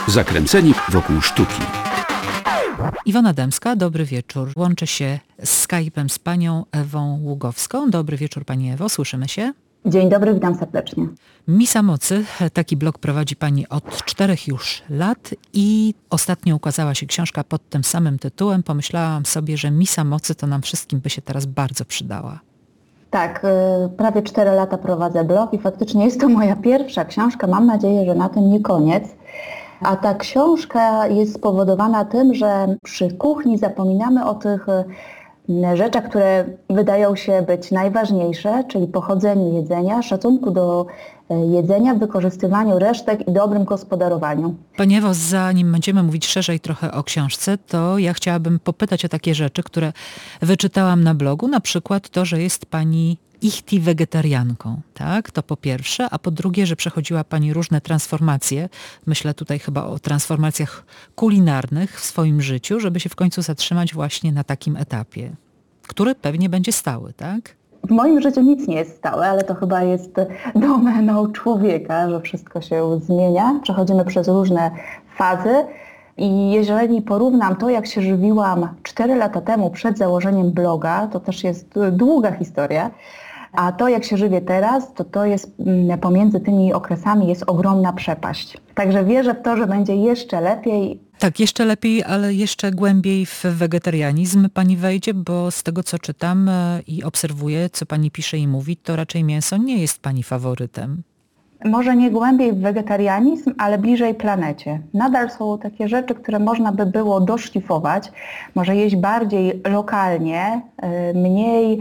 Zakręceni wokół sztuki. Iwona Dębska, dobry wieczór. Łączę się z Skype'em z panią Ewą Ługowską. Dobry wieczór pani Ewo, słyszymy się? Dzień dobry, witam serdecznie. Misa Mocy, taki blog prowadzi pani od 4 już lat i ostatnio ukazała się książka pod tym samym tytułem. Pomyślałam sobie, że Misa Mocy to nam wszystkim by się teraz bardzo przydała. Tak, prawie 4 lata prowadzę blog i faktycznie jest to moja pierwsza książka. Mam nadzieję, że na tym nie koniec. A ta książka jest spowodowana tym, że przy kuchni zapominamy o tych rzeczach, które wydają się być najważniejsze, czyli pochodzeniu jedzenia, szacunku do jedzenia, wykorzystywaniu resztek i dobrym gospodarowaniu. Pani Ewo, zanim będziemy mówić szerzej trochę o książce, to ja chciałabym popytać o takie rzeczy, które wyczytałam na blogu, na przykład to, że jest pani wegetarianką, tak? To po pierwsze, a po drugie, że przechodziła pani różne transformacje, myślę tutaj chyba o transformacjach kulinarnych w swoim życiu, żeby się w końcu zatrzymać właśnie na takim etapie, który pewnie będzie stały, tak? W moim życiu nic nie jest stałe, ale to chyba jest domeną człowieka, że wszystko się zmienia. Przechodzimy przez różne fazy i jeżeli porównam to, jak się żywiłam 4 lata temu przed założeniem bloga, to też jest długa historia, a to, jak się żywię teraz, to jest pomiędzy tymi okresami jest ogromna przepaść. Także wierzę w to, że będzie jeszcze lepiej. Tak, jeszcze lepiej, ale jeszcze głębiej w wegetarianizm pani wejdzie, bo z tego, co czytam i obserwuję, co pani pisze i mówi, to raczej mięso nie jest pani faworytem. Może nie głębiej w wegetarianizm, ale bliżej planecie. Nadal są takie rzeczy, które można by było doszlifować, może jeść bardziej lokalnie, mniej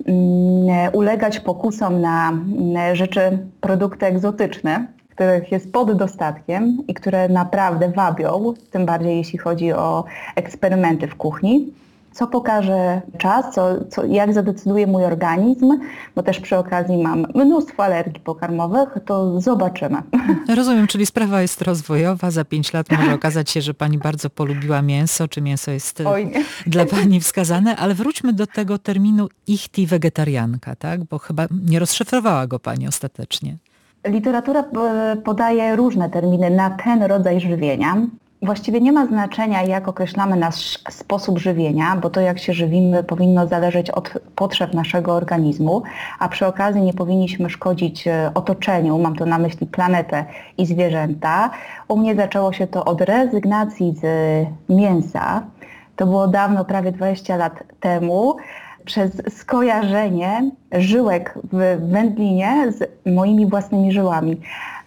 ulegać pokusom na rzeczy, produkty egzotyczne, których jest pod dostatkiem i które naprawdę wabią, tym bardziej jeśli chodzi o eksperymenty w kuchni. Co pokaże czas, jak zadecyduje mój organizm, bo też przy okazji mam mnóstwo alergii pokarmowych, to zobaczymy. Rozumiem, czyli sprawa jest rozwojowa, za 5 lat może okazać się, że pani bardzo polubiła mięso, czy mięso jest dla pani wskazane, ale wróćmy do tego terminu wegetarianka, tak? Bo chyba nie rozszyfrowała go pani ostatecznie. Literatura podaje różne terminy na ten rodzaj żywienia. Właściwie nie ma znaczenia, jak określamy nasz sposób żywienia, bo to, jak się żywimy, powinno zależeć od potrzeb naszego organizmu, a przy okazji nie powinniśmy szkodzić otoczeniu, mam tu na myśli planetę i zwierzęta. U mnie zaczęło się to od rezygnacji z mięsa. To było dawno, prawie 20 lat temu, przez skojarzenie żyłek w wędlinie z moimi własnymi żyłami.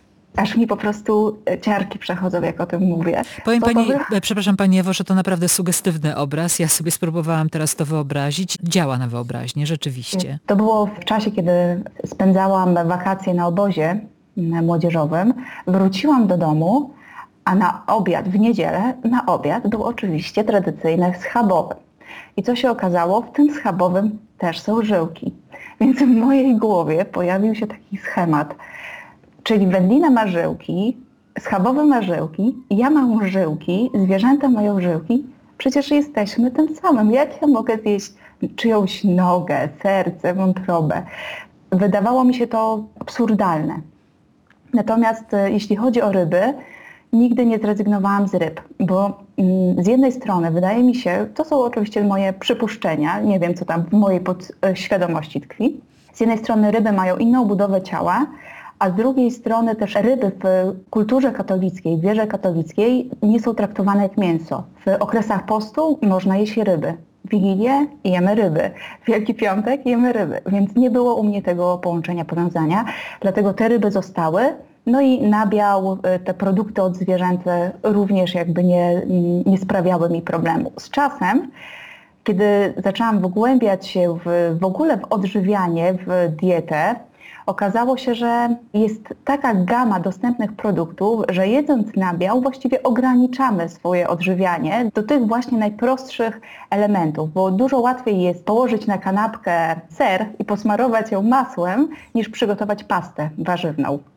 Aż mi po prostu ciarki przechodzą, jak o tym mówię. Powiem pani, przepraszam pani Ewo, że to naprawdę sugestywny obraz. Ja sobie spróbowałam teraz to wyobrazić. Działa na wyobraźnię, rzeczywiście. To było w czasie, kiedy spędzałam wakacje na obozie młodzieżowym. Wróciłam do domu, a na obiad, w niedzielę, na obiad był oczywiście tradycyjny schabowy. I co się okazało? W tym schabowym też są żyłki. Więc w mojej głowie pojawił się taki schemat. Czyli wędlina ma żyłki, schabowy ma żyłki, ja mam żyłki, zwierzęta mają żyłki. Przecież jesteśmy tym samym. Jak ja mogę zjeść czyjąś nogę, serce, wątrobę? Wydawało mi się to absurdalne. Natomiast jeśli chodzi o ryby, nigdy nie zrezygnowałam z ryb, bo z jednej strony wydaje mi się, to są oczywiście moje przypuszczenia, nie wiem co tam w mojej podświadomości tkwi. Z jednej strony ryby mają inną budowę ciała, a z drugiej strony też ryby w kulturze katolickiej, w wierze katolickiej nie są traktowane jak mięso. W okresach postu można jeść ryby. W Wigilię jemy ryby. W Wielki Piątek jemy ryby. Więc nie było u mnie tego połączenia, powiązania. Dlatego te ryby zostały. No i nabiał, te produkty odzwierzęce również jakby nie sprawiały mi problemu. Z czasem, kiedy zaczęłam wgłębiać się w ogóle w odżywianie, w dietę, okazało się, że jest taka gama dostępnych produktów, że jedząc nabiał właściwie ograniczamy swoje odżywianie do tych właśnie najprostszych elementów, bo dużo łatwiej jest położyć na kanapkę ser i posmarować ją masłem, niż przygotować pastę warzywną.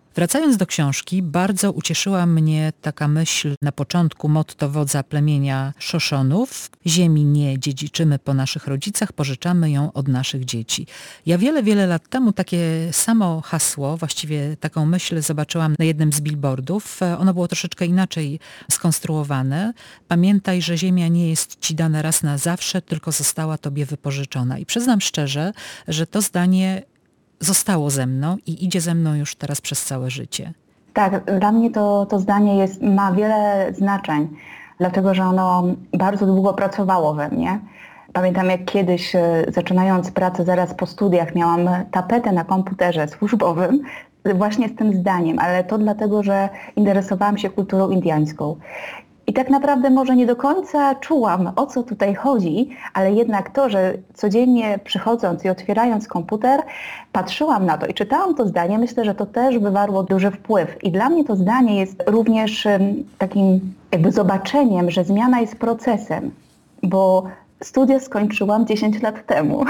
Wracając do książki, bardzo ucieszyła mnie taka myśl na początku, motto wodza plemienia Szoszonów: ziemi nie dziedziczymy po naszych rodzicach, pożyczamy ją od naszych dzieci. Ja wiele lat temu takie samo hasło, właściwie taką myśl zobaczyłam na jednym z billboardów. Ono było troszeczkę inaczej skonstruowane. Pamiętaj, że ziemia nie jest ci dana raz na zawsze, tylko została tobie wypożyczona. I przyznam szczerze, że to zdanie zostało ze mną i idzie ze mną już teraz przez całe życie. Tak, dla mnie to zdanie ma wiele znaczeń, dlatego że ono bardzo długo pracowało we mnie. Pamiętam, jak kiedyś, zaczynając pracę zaraz po studiach, miałam tapetę na komputerze służbowym właśnie z tym zdaniem, ale to dlatego, że interesowałam się kulturą indiańską. I tak naprawdę może nie do końca czułam, o co tutaj chodzi, ale jednak to, że codziennie przychodząc i otwierając komputer, patrzyłam na to i czytałam to zdanie, myślę, że to też wywarło duży wpływ. I dla mnie to zdanie jest również takim jakby zobaczeniem, że zmiana jest procesem, bo studia skończyłam 10 lat temu,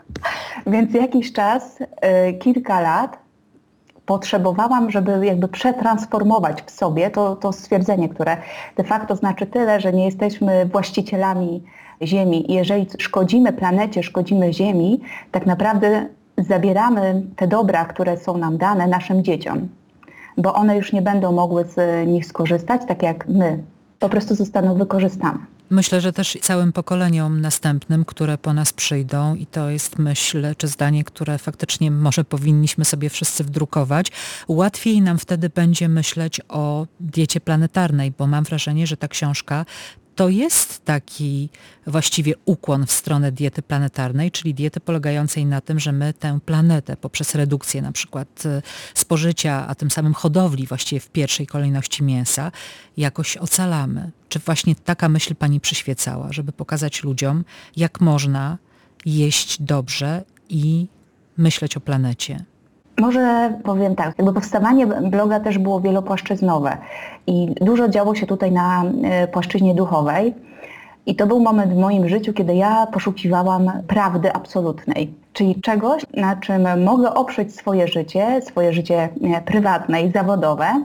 więc jakiś czas, kilka lat, potrzebowałam, żeby jakby przetransformować w sobie to stwierdzenie, które de facto znaczy tyle, że nie jesteśmy właścicielami Ziemi. I jeżeli szkodzimy planecie, szkodzimy Ziemi, tak naprawdę zabieramy te dobra, które są nam dane, naszym dzieciom, bo one już nie będą mogły z nich skorzystać, tak jak my. Po prostu zostaną wykorzystane. Myślę, że też całym pokoleniom następnym, które po nas przyjdą, i to jest myśl czy zdanie, które faktycznie może powinniśmy sobie wszyscy wdrukować, łatwiej nam wtedy będzie myśleć o diecie planetarnej, bo mam wrażenie, że ta książka to jest taki właściwie ukłon w stronę diety planetarnej, czyli diety polegającej na tym, że my tę planetę poprzez redukcję na przykład spożycia, a tym samym hodowli właściwie w pierwszej kolejności mięsa, jakoś ocalamy. Czy właśnie taka myśl pani przyświecała, żeby pokazać ludziom, jak można jeść dobrze i myśleć o planecie? Może powiem tak, jakby powstawanie bloga też było wielopłaszczyznowe i dużo działo się tutaj na płaszczyźnie duchowej i to był moment w moim życiu, kiedy ja poszukiwałam prawdy absolutnej, czyli czegoś, na czym mogę oprzeć swoje życie prywatne i zawodowe.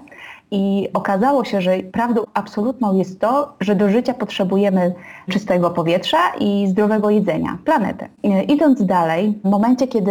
I okazało się, że prawdą absolutną jest to, że do życia potrzebujemy czystego powietrza i zdrowego jedzenia, planetę. Idąc dalej, w momencie, kiedy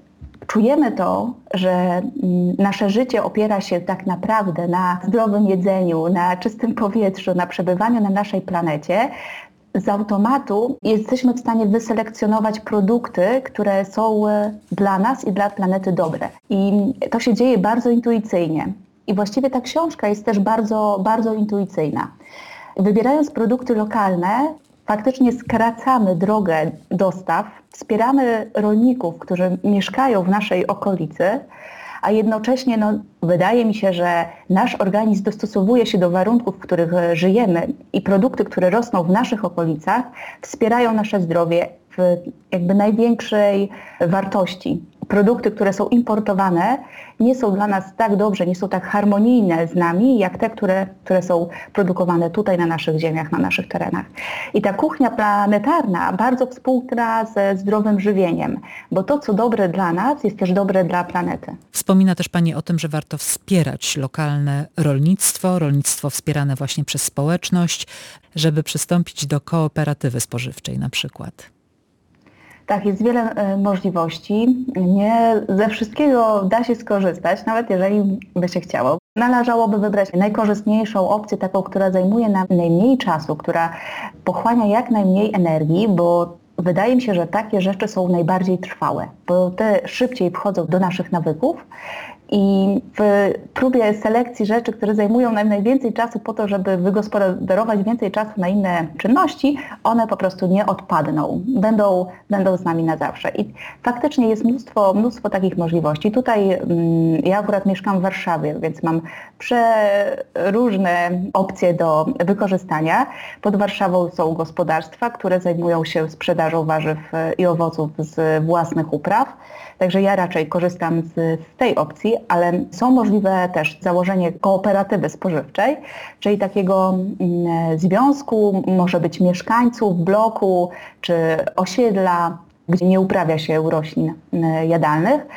czujemy to, że nasze życie opiera się tak naprawdę na zdrowym jedzeniu, na czystym powietrzu, na przebywaniu na naszej planecie, z automatu jesteśmy w stanie wyselekcjonować produkty, które są dla nas i dla planety dobre. I to się dzieje bardzo intuicyjnie. I właściwie ta książka jest też bardzo intuicyjna. Wybierając produkty lokalne, faktycznie skracamy drogę dostaw, wspieramy rolników, którzy mieszkają w naszej okolicy, a jednocześnie wydaje mi się, że nasz organizm dostosowuje się do warunków, w których żyjemy i produkty, które rosną w naszych okolicach, wspierają nasze zdrowie w jakby największej wartości. Produkty, które są importowane, nie są dla nas tak dobrze, nie są tak harmonijne z nami, jak te, które są produkowane tutaj na naszych ziemiach, na naszych terenach. I ta kuchnia planetarna bardzo współgra ze zdrowym żywieniem, bo to, co dobre dla nas, jest też dobre dla planety. Wspomina też pani o tym, że warto wspierać lokalne rolnictwo wspierane właśnie przez społeczność, żeby przystąpić do kooperatywy spożywczej na przykład. Tak, jest wiele możliwości. Nie ze wszystkiego da się skorzystać, nawet jeżeli by się chciało. Należałoby wybrać najkorzystniejszą opcję, taką, która zajmuje nam najmniej czasu, która pochłania jak najmniej energii, bo wydaje mi się, że takie rzeczy są najbardziej trwałe, bo te szybciej wchodzą do naszych nawyków i w próbie selekcji rzeczy, które zajmują nam najwięcej czasu po to, żeby wygospodarować więcej czasu na inne czynności, one po prostu nie odpadną, będą z nami na zawsze. I faktycznie jest mnóstwo takich możliwości. Tutaj ja akurat mieszkam w Warszawie, więc mam przeróżne opcje do wykorzystania. Pod Warszawą są gospodarstwa, które zajmują się sprzedażą warzyw i owoców z własnych upraw. Także ja raczej korzystam z tej opcji, ale są możliwe też założenie kooperatywy spożywczej, czyli takiego związku, może być mieszkańców bloku czy osiedla, gdzie nie uprawia się roślin jadalnych.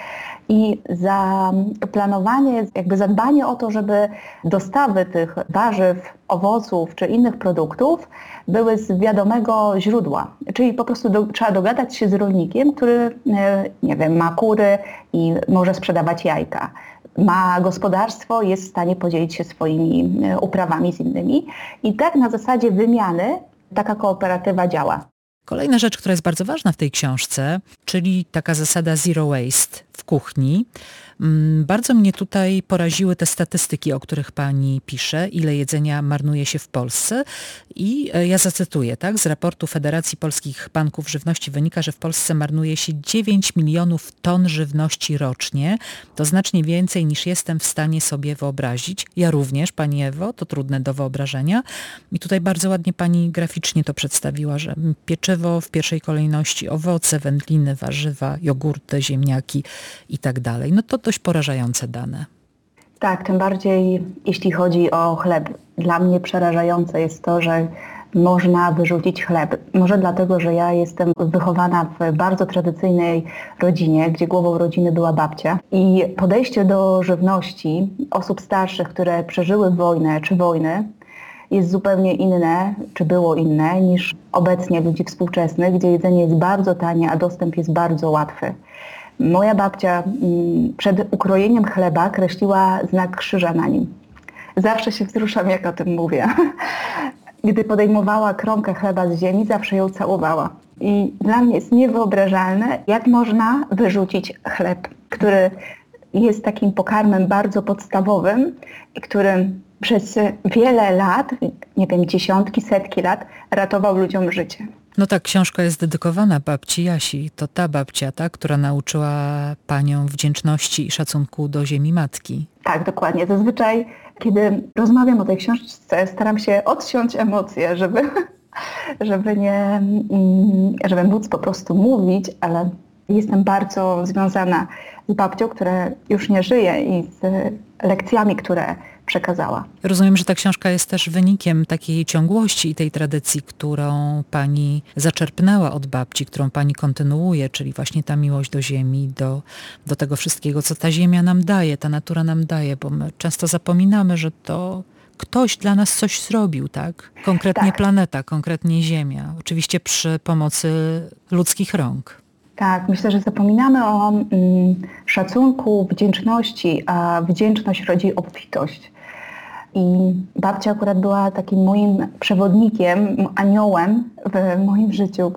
i zaplanowanie, jakby zadbanie o to, żeby dostawy tych warzyw, owoców czy innych produktów były z wiadomego źródła. Czyli po prostu trzeba dogadać się z rolnikiem, który, nie wiem, ma kury i może sprzedawać jajka. Ma gospodarstwo, jest w stanie podzielić się swoimi uprawami z innymi. I tak na zasadzie wymiany taka kooperatywa działa. Kolejna rzecz, która jest bardzo ważna w tej książce, czyli taka zasada zero waste w kuchni. Bardzo mnie tutaj poraziły te statystyki, o których pani pisze, ile jedzenia marnuje się w Polsce. I ja zacytuję, tak? Z raportu Federacji Polskich Banków Żywności wynika, że w Polsce marnuje się 9 milionów ton żywności rocznie. To znacznie więcej niż jestem w stanie sobie wyobrazić. Ja również, pani Ewo, to trudne do wyobrażenia. I tutaj bardzo ładnie pani graficznie to przedstawiła, że pieczywo w pierwszej kolejności, owoce, wędliny, warzywa, jogurty, ziemniaki i tak dalej. No to dość porażające dane. Tak, tym bardziej jeśli chodzi o chleb. Dla mnie przerażające jest to, że można wyrzucić chleb. Może dlatego, że ja jestem wychowana w bardzo tradycyjnej rodzinie, gdzie głową rodziny była babcia. I podejście do żywności osób starszych, które przeżyły wojnę czy wojny, jest zupełnie inne, czy było inne, niż obecnie ludzi współczesnych, gdzie jedzenie jest bardzo tanie, a dostęp jest bardzo łatwy. Moja babcia przed ukrojeniem chleba kreśliła znak krzyża na nim. Zawsze się wzruszam, jak o tym mówię. Gdy podejmowała kromkę chleba z ziemi, zawsze ją całowała. I dla mnie jest niewyobrażalne, jak można wyrzucić chleb, który jest takim pokarmem bardzo podstawowym i który przez wiele lat, nie wiem, dziesiątki, setki lat ratował ludziom życie. No tak, książka jest dedykowana babci Jasi. To ta babcia, ta, która nauczyła panią wdzięczności i szacunku do ziemi matki. Tak, dokładnie. Zazwyczaj, kiedy rozmawiam o tej książce, staram się odciąć emocje, żeby móc po prostu mówić, ale jestem bardzo związana z babcią, która już nie żyje i z lekcjami, które przekazała. Rozumiem, że ta książka jest też wynikiem takiej ciągłości i tej tradycji, którą pani zaczerpnęła od babci, którą pani kontynuuje, czyli właśnie ta miłość do ziemi, do tego wszystkiego, co ta ziemia nam daje, ta natura nam daje, bo my często zapominamy, że to ktoś dla nas coś zrobił, tak? Konkretnie Tak. Planeta, konkretnie Ziemia. Oczywiście przy pomocy ludzkich rąk. Tak, myślę, że zapominamy o szacunku, wdzięczności, a wdzięczność rodzi obfitość. I babcia akurat była takim moim przewodnikiem, aniołem w moim życiu,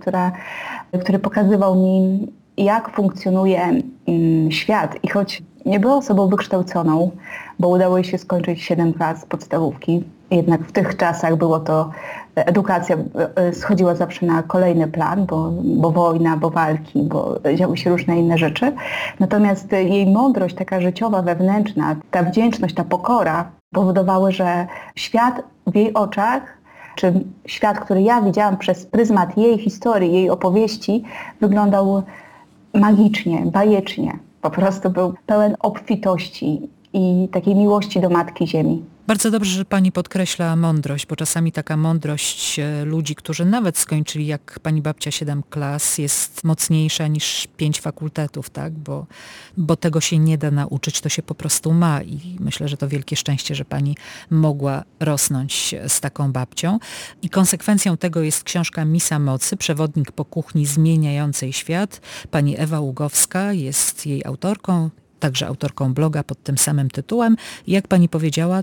który pokazywał mi, jak funkcjonuje świat. I choć nie była osobą wykształconą, bo udało jej się skończyć 7 klas podstawówki, jednak w tych czasach było to, edukacja schodziła zawsze na kolejny plan, bo wojna, bo walki, bo działy się różne inne rzeczy. Natomiast jej mądrość taka życiowa, wewnętrzna, ta wdzięczność, ta pokora powodowały, że świat w jej oczach, czy świat, który ja widziałam przez pryzmat jej historii, jej opowieści, wyglądał magicznie, bajecznie. Po prostu był pełen obfitości i takiej miłości do Matki Ziemi. Bardzo dobrze, że pani podkreśla mądrość, bo czasami taka mądrość ludzi, którzy nawet skończyli jak pani babcia 7 klas, jest mocniejsza niż 5 fakultetów, tak? Bo tego się nie da nauczyć, to się po prostu ma i myślę, że to wielkie szczęście, że pani mogła rosnąć z taką babcią. I konsekwencją tego jest książka Misa Mocy, przewodnik po kuchni zmieniającej świat. Pani Ewa Ługowska jest jej autorką, także autorką bloga pod tym samym tytułem. I jak pani powiedziała,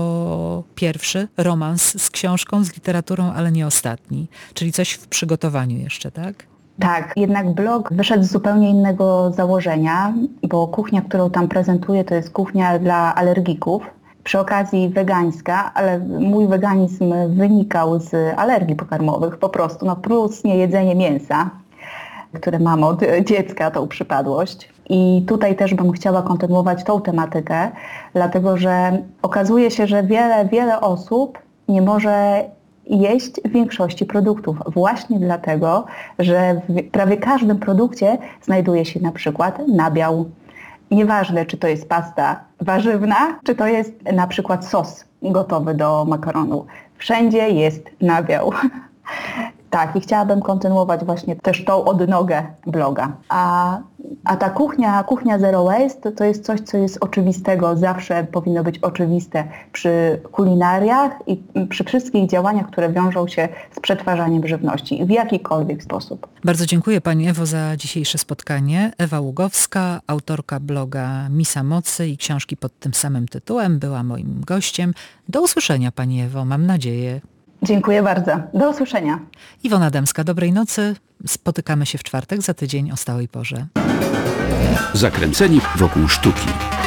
to pierwszy romans z książką, z literaturą, ale nie ostatni. Czyli coś w przygotowaniu jeszcze, tak? Tak, jednak blog wyszedł z zupełnie innego założenia, bo kuchnia, którą tam prezentuję, to jest kuchnia dla alergików. Przy okazji wegańska, ale mój weganizm wynikał z alergii pokarmowych po prostu, plus niejedzenie mięsa, które mam od dziecka, tą przypadłość. I tutaj też bym chciała kontynuować tą tematykę, dlatego że okazuje się, że wiele osób nie może jeść większości produktów. Właśnie dlatego, że w prawie każdym produkcie znajduje się na przykład nabiał. Nieważne, czy to jest pasta warzywna, czy to jest na przykład sos gotowy do makaronu. Wszędzie jest nabiał. Tak, i chciałabym kontynuować właśnie też tą odnogę bloga. A ta kuchnia Zero Waste to jest coś, co jest oczywistego, zawsze powinno być oczywiste przy kulinariach i przy wszystkich działaniach, które wiążą się z przetwarzaniem żywności w jakikolwiek sposób. Bardzo dziękuję Pani Ewo za dzisiejsze spotkanie. Ewa Ługowska, autorka bloga Misa Mocy i książki pod tym samym tytułem, była moim gościem. Do usłyszenia Pani Ewo, mam nadzieję. Dziękuję bardzo. Do usłyszenia. Iwona Dębska, dobrej nocy. Spotykamy się w czwartek za tydzień o stałej porze. Zakręceni wokół sztuki.